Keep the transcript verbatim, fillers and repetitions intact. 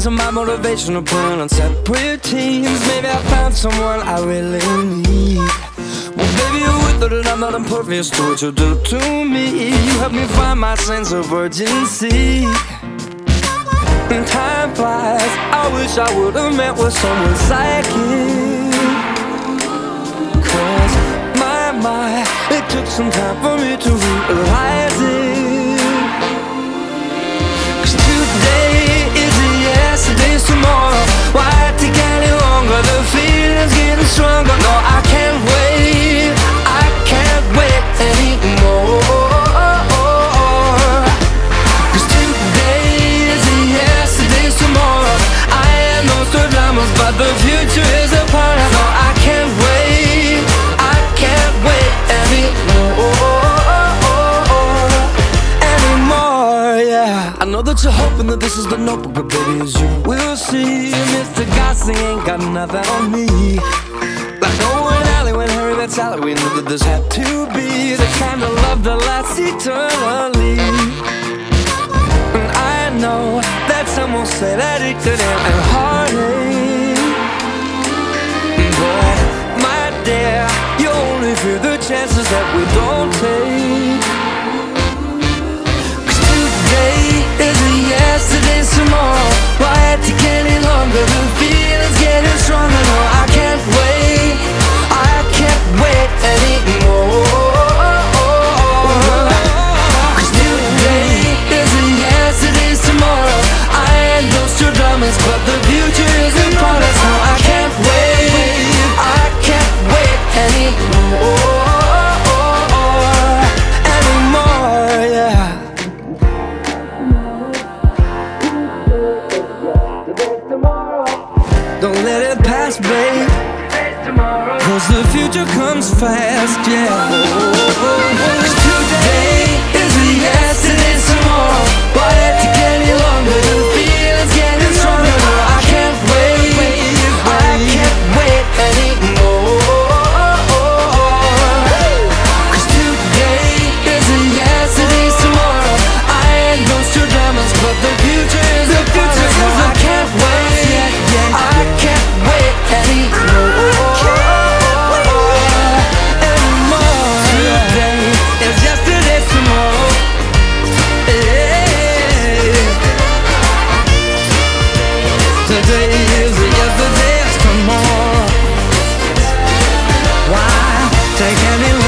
so my motivational plan on separate teams. Maybe I found someone I really need. Well, baby, you're with her and I'm not impervious to what you do to me. You help me find my sense of urgency. And time flies, I wish I would've met with someone psychic. Cause my, my, it took some time for me to realize it. Cause today is a yes, today's tomorrow. Why take any longer? The feeling's getting stronger. No, I can't wait, I can't wait anymore. Cause today is a yes, today's tomorrow. I am no Nostradamus, but the future is upon us. No, I can't wait, I can't wait anymore. I know that you're hoping that this is the Notebook, but baby, as you will see, Mister Gossing ain't got nothing on me. Like Owen Alley when Harry met Sally, we knew that this had to be the kind of love that lasts eternally. And I know that some will say that it could end in heartache, but my dear, you only fear the chances that we don't take. Yesterday's tomorrow. Why take any longer? The feeling's getting stronger. No, I can't wait, I can't wait anymore. Cause today is a yesterday's tomorrow. I ain't Nostradamus, but the future is upon us. No, I can't wait, I can't wait anymore. Anymore, yeah. Don't let it pass, babe, cause the future comes fast, yeah. Cause today is a yes, today's tomorrow. Why let it take any longer? The feeling's getting stronger. No, I can't wait, I can't wait anymore. Cause today is a yes, today's tomorrow. I ain't Nostradamus, but the future is the future. No, I can't wait, I can't wait anymore. Anymore. Today is yesterday's tomorrow. Yeah. Today is yesterday's tomorrow. Why take any